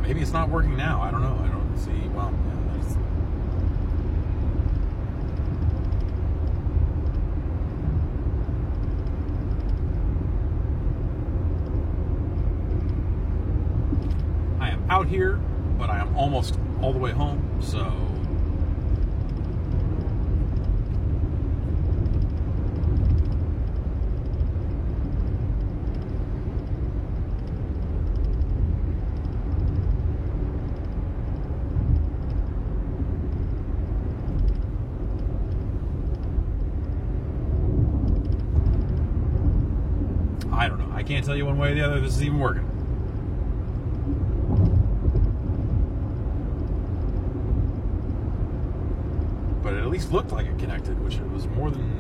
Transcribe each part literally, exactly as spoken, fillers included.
maybe it's not working now. I don't know. I don't see. Well, yeah, that's... I am out here, but I am almost all the way home, so... I don't know. I can't tell you one way or the other if this is even working. But it at least looked like it connected, which it was more than...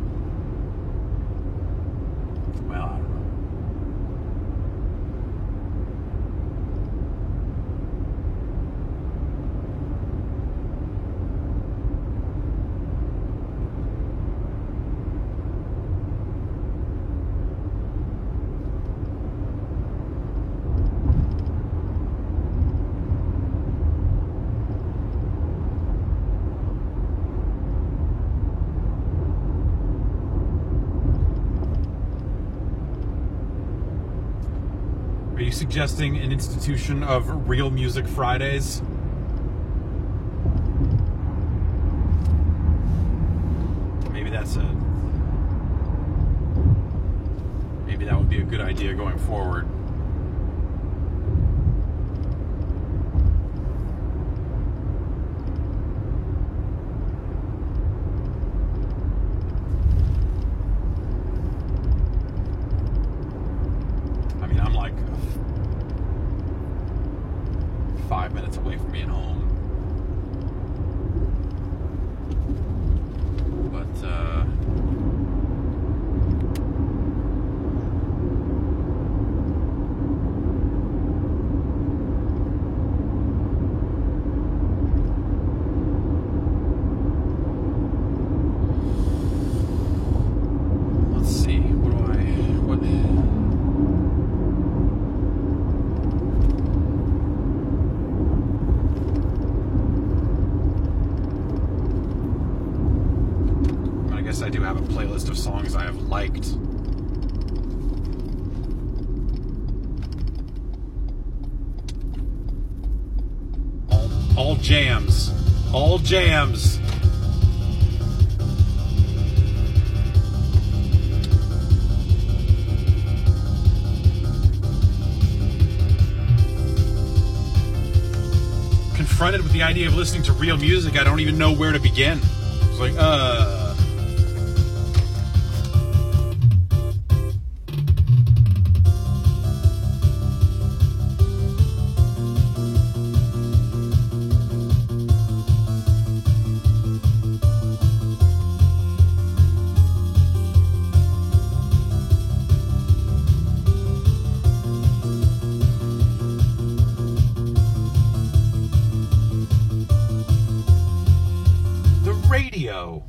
Well, I don't know. Are you suggesting an institution of Real Music Fridays? Maybe that's a... Maybe that would be a good idea going forward. Five minutes away from being home. But, uh... let's see. What do I... What... I do have a playlist of songs I have liked. All, all jams. All jams. Confronted with the idea of listening to real music, I don't even know where to begin. It's like, uh... radio.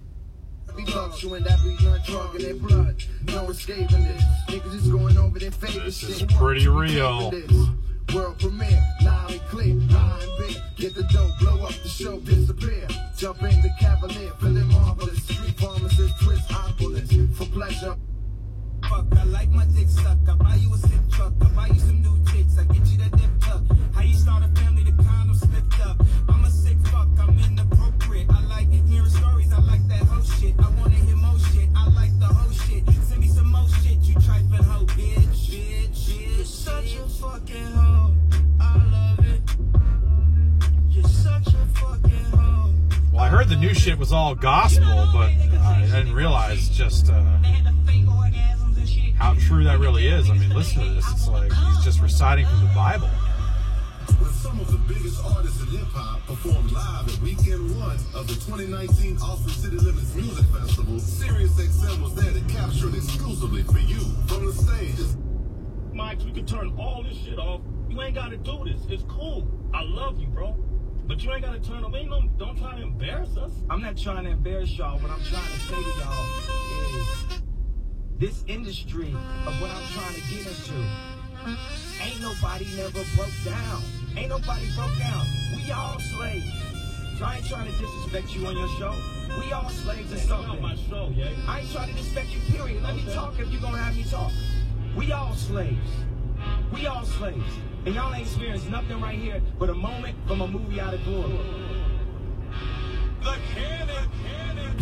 This is pretty real. World premiere, loud and clear, high and big. Get the dope, blow up the show, disappear. Jump in the Cavalier, feeling marvelous. Street pharmacist, twist opulence for pleasure. Fuck, I like my dick suck. I buy you a sick truck. I buy you some new chicks. I get you that dip tuck. How you start a family, the condom slipped up. I'm a sick fuck, I'm inappropriate. I like hearing stories, I like that whole shit. I wanna hear more shit, I like the whole shit. Send me some more shit, you trifling hoe, bitch, bitch, bitch. You're such a fucking hoe, I love it. You're such a fucking hoe. Well, I heard the new shit was all gospel, but I didn't realize just uh, how true that really is. I mean, listen to this. It's like he's just reciting from the Bible. When some of the biggest artists in hip-hop performed live at weekend one of the twenty nineteen Austin City Limits Music Festival, Sirius X M was there to capture it exclusively for you from the stage. Mike, we can turn all this shit off. You ain't got to do this. It's cool. I love you, bro. But you ain't got to turn them. Ain't no, don't try to embarrass us. I'm not trying to embarrass y'all. What I'm trying to say to y'all is this industry of what I'm trying to get into, ain't nobody never broke down. Ain't nobody broke down. We all slaves. So I ain't trying to disrespect you on your show. We all slaves or something. My show, yeah. I ain't trying to disrespect you, period. Let me talk if you gonna have me talk. We all slaves. We all slaves. And y'all ain't experienced nothing right here but a moment from a movie out of glory. The cannon, cannon.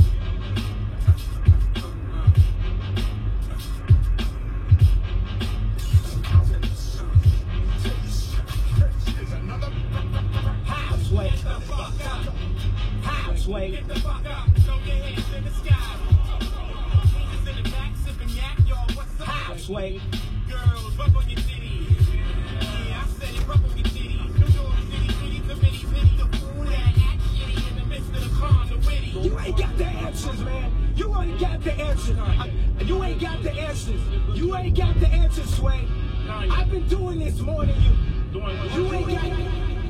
Halfway. Halfway. Get the fuck up. Throw your hands in the sky. Jesus in the back sipping yak, y'all. What's up? Halfway. Girls, rub on your titties. Yeah, I said it, rub on your titties. New York City, city committee, pity the fool that act shitty in the midst of the calm, the witty. You ain't got the answers, man. You ain't got the answers. I, you ain't got the answers. You ain't got the answers, Sway. I've been doing this more than you. You ain't got it.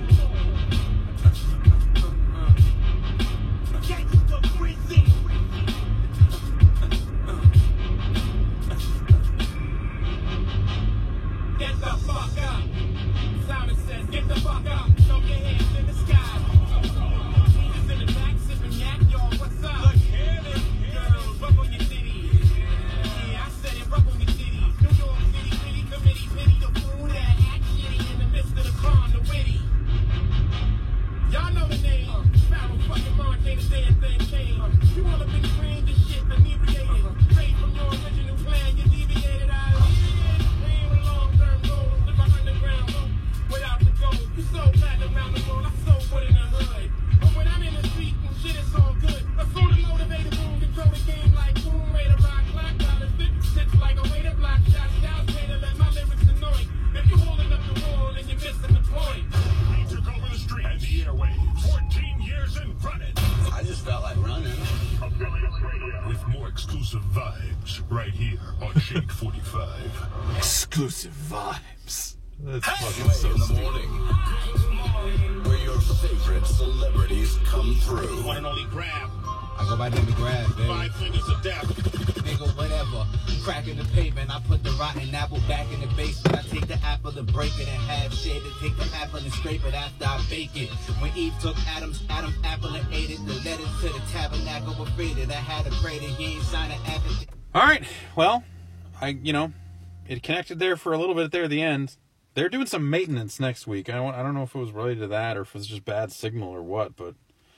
Get the fuck up. Simon says, get the fuck up. Throw your hands in the sky. Jesus in the back sipping yak, y'all. What's up? Look, cannon. Girls, rub on your titties. Yeah, I said it, rub on your titties. New York City, city committee, pity the fool that act shitty in the midst of the calm, the witty. Y'all know the name. Sparrow fucking Mark, ain't a damn thing changed. You wanna be green, this shit inebriated. Straight from your original plan, you deviated out of it. Dream with long-term goals, live underground, without the gold. You so bad around the world, I so good in the hood. But when I'm in the street and shit, it's all good. A sort of motivated boom, control the game like boom, way to rock, clock, dollar, flip, sits like a way to block shots, down, way to let my lyrics annoy. If you're holding up the wall, then you're missing the point. We took over the street and the airwaves. fourteen years and running. I just felt like running. With more exclusive vibes right here on Shade forty-five. Exclusive vibes. That's fucking Sway so in the stupid. morning, where your favorite celebrities come through. One and only grab. I go by name of Grab, baby. Five fingers of death. Nigga, whatever. Cracking the pavement, I put the rotten apple back in the basement. I take the apple and break it in half, shade it, take the apple and scrape it after I bake it. When Eve took Adam's Adam's apple and ate it, the letters to the tabernacle were faded. I had a crater, he ain't signed an affidavit. All right. Well, I you know, it connected there for a little bit there at the end. They're doing some maintenance next week. I don't I don't know if it was related to that or if it was just bad signal or what, but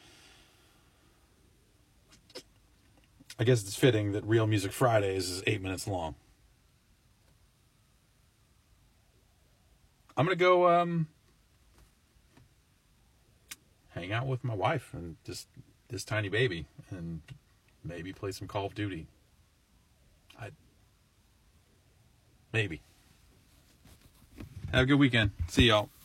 I guess it's fitting that Real Music Fridays is eight minutes long. I'm going to go um, hang out with my wife and just this tiny baby and maybe play some Call of Duty. I Maybe. Have a good weekend. See y'all.